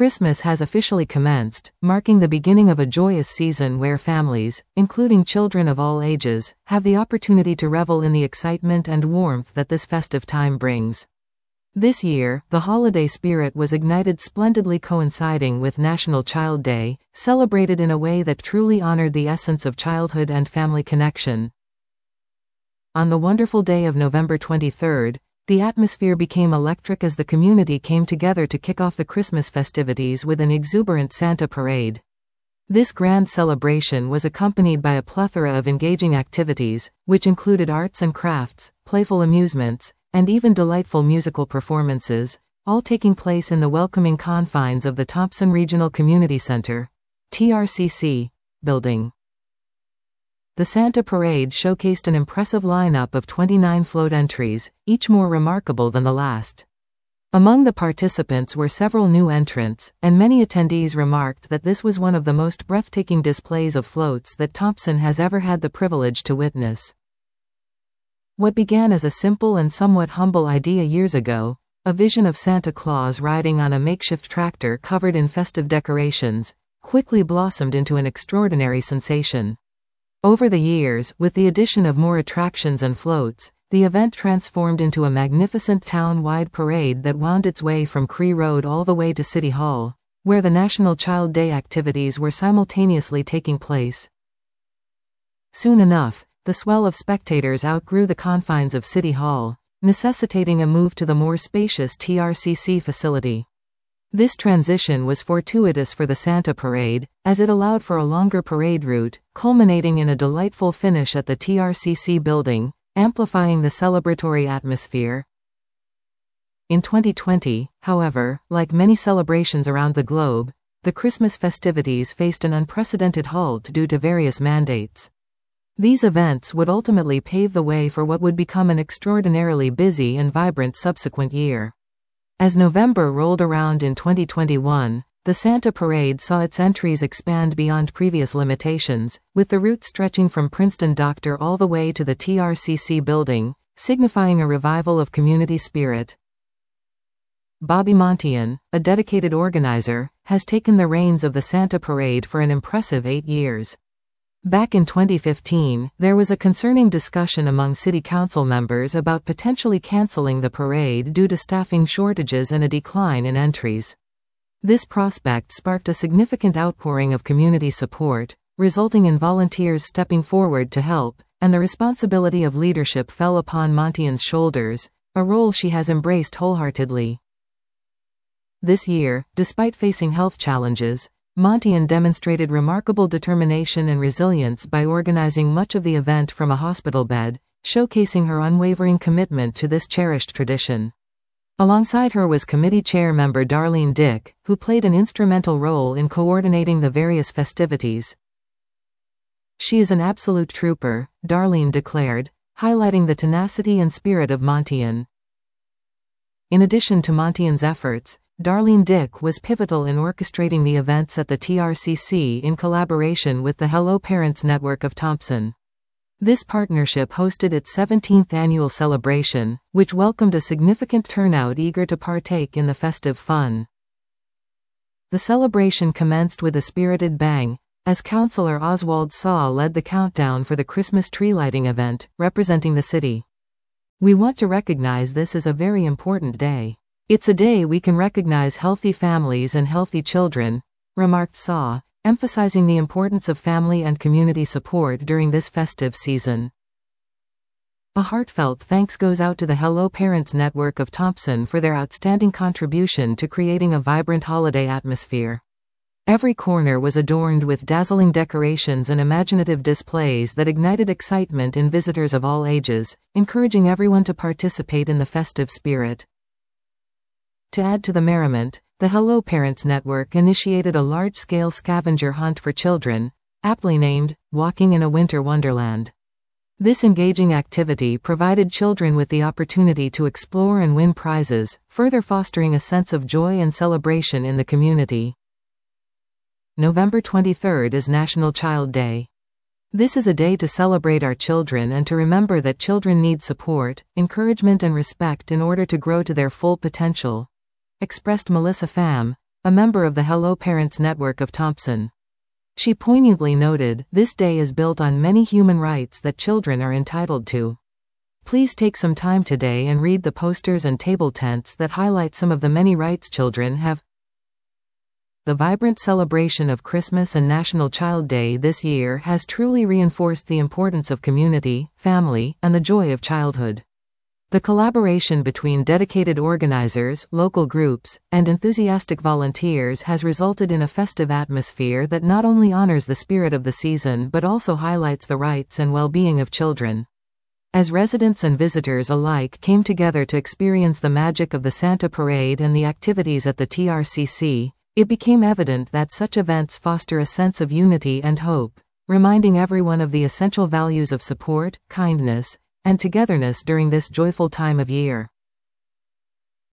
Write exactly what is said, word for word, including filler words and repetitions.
Christmas has officially commenced, marking the beginning of a joyous season where families, including children of all ages, have the opportunity to revel in the excitement and warmth that this festive time brings. This year, the holiday spirit was ignited splendidly, coinciding with National Child Day, celebrated in a way that truly honored the essence of childhood and family connection. On the wonderful day of November twenty-third, the atmosphere became electric as the community came together to kick off the Christmas festivities with an exuberant Santa parade. This grand celebration was accompanied by a plethora of engaging activities, which included arts and crafts, playful amusements, and even delightful musical performances, all taking place in the welcoming confines of the Thompson Regional Community Center, T R C C, building. The Santa Parade showcased an impressive lineup of twenty-nine float entries, each more remarkable than the last. Among the participants were several new entrants, and many attendees remarked that this was one of the most breathtaking displays of floats that Thompson has ever had the privilege to witness. What began as a simple and somewhat humble idea years ago, a vision of Santa Claus riding on a makeshift tractor covered in festive decorations, quickly blossomed into an extraordinary sensation. Over the years, with the addition of more attractions and floats, the event transformed into a magnificent town-wide parade that wound its way from Cree Road all the way to City Hall, where the National Child Day activities were simultaneously taking place. Soon enough, the swell of spectators outgrew the confines of City Hall, necessitating a move to the more spacious T R C C facility. This transition was fortuitous for the Santa Parade, as it allowed for a longer parade route, culminating in a delightful finish at the T R C C building, amplifying the celebratory atmosphere. In twenty twenty, however, like many celebrations around the globe, the Christmas festivities faced an unprecedented halt due to various mandates. These events would ultimately pave the way for what would become an extraordinarily busy and vibrant subsequent year. As November rolled around in twenty twenty-one, the Santa Parade saw its entries expand beyond previous limitations, with the route stretching from Princeton Doctor all the way to the T R C C building, signifying a revival of community spirit. Bobby Montian, a dedicated organizer, has taken the reins of the Santa Parade for an impressive eight years. Back in twenty fifteen, there was a concerning discussion among city council members about potentially canceling the parade due to staffing shortages and a decline in entries. This prospect sparked a significant outpouring of community support, resulting in volunteers stepping forward to help, and the responsibility of leadership fell upon Montian's shoulders, a role she has embraced wholeheartedly. This year, despite facing health challenges, Montian demonstrated remarkable determination and resilience by organizing much of the event from a hospital bed, showcasing her unwavering commitment to this cherished tradition. Alongside her was committee chair member Darlene Dick, who played an instrumental role in coordinating the various festivities. "She is an absolute trooper," Darlene declared, highlighting the tenacity and spirit of Montian. In addition to Montian's efforts, Darlene Dick was pivotal in orchestrating the events at the T R C C in collaboration with the Hello Parents Network of Thompson. This partnership hosted its seventeenth annual celebration, which welcomed a significant turnout eager to partake in the festive fun. The celebration commenced with a spirited bang, as Councillor Oswald Saw led the countdown for the Christmas tree lighting event, representing the city. "We want to recognize this as a very important day. It's a day we can recognize healthy families and healthy children," remarked Saw, emphasizing the importance of family and community support during this festive season. A heartfelt thanks goes out to the Hello Parents Network of Thompson for their outstanding contribution to creating a vibrant holiday atmosphere. Every corner was adorned with dazzling decorations and imaginative displays that ignited excitement in visitors of all ages, encouraging everyone to participate in the festive spirit. To add to the merriment, the Hello Parents Network initiated a large-scale scavenger hunt for children, aptly named, Walking in a Winter Wonderland. This engaging activity provided children with the opportunity to explore and win prizes, further fostering a sense of joy and celebration in the community. November twenty-third is National Child Day. This is a day to celebrate our children and to remember that children need support, encouragement and respect in order to grow to their full potential, expressed Melissa Pham, a member of the Hello Parents network of Thompson. She poignantly noted, "This day is built on many human rights that children are entitled to. Please take some time today and read the posters and table tents that highlight some of the many rights children have." The vibrant celebration of Christmas and National Child Day this year has truly reinforced the importance of community, family, and the joy of childhood. The collaboration between dedicated organizers, local groups, and enthusiastic volunteers has resulted in a festive atmosphere that not only honors the spirit of the season but also highlights the rights and well-being of children. As residents and visitors alike came together to experience the magic of the Santa Parade and the activities at the T R C C, it became evident that such events foster a sense of unity and hope, reminding everyone of the essential values of support, kindness, and togetherness during this joyful time of year.